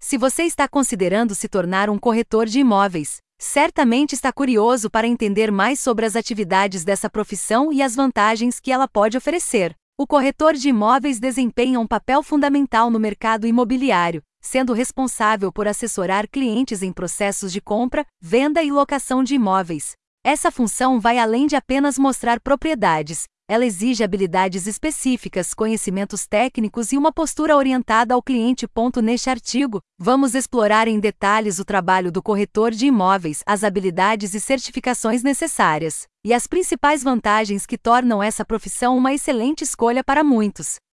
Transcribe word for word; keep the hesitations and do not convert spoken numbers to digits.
Se você está considerando se tornar um corretor de imóveis, certamente está curioso para entender mais sobre as atividades dessa profissão e as vantagens que ela pode oferecer. O corretor de imóveis desempenha um papel fundamental no mercado imobiliário, sendo responsável por assessorar clientes em processos de compra, venda e locação de imóveis. Essa função vai além de apenas mostrar propriedades. Ela exige habilidades específicas, conhecimentos técnicos e uma postura orientada ao cliente. Neste artigo, vamos explorar em detalhes o trabalho do corretor de imóveis, as habilidades e certificações necessárias, e as principais vantagens que tornam essa profissão uma excelente escolha para muitos.